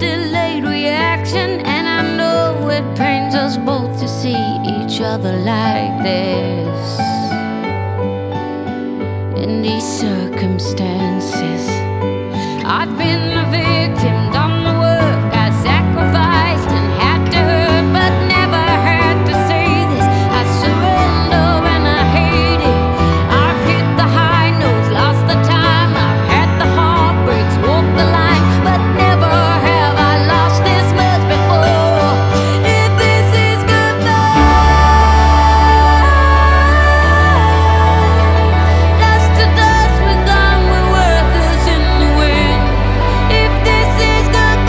delayed reaction, and I know it pains us both to see each other like this. In these circumstances, I've been a victim, done the work, I sacrificed and had to hurt, but never had to say this. I surrender when I hate it. I've hit the high notes, lost the time. I've had the heartbreaks, walked the line, but never have I lost this much before. If this is goodbye, dust to dust, we're gone, we're worthless in the wind. If this is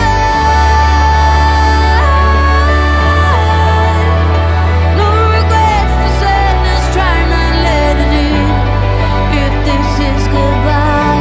goodbye, no regrets, the sadness, try not let it in. If this is goodbye.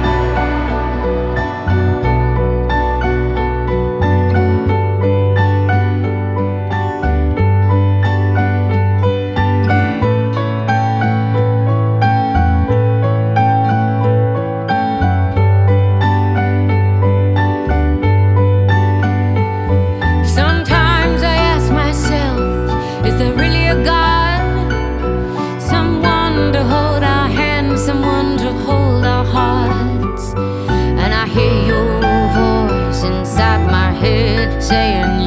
Sometimes I ask myself, is there really a God? Someone to hold our hands, someone to hold our hearts. And I hear your voice inside my head saying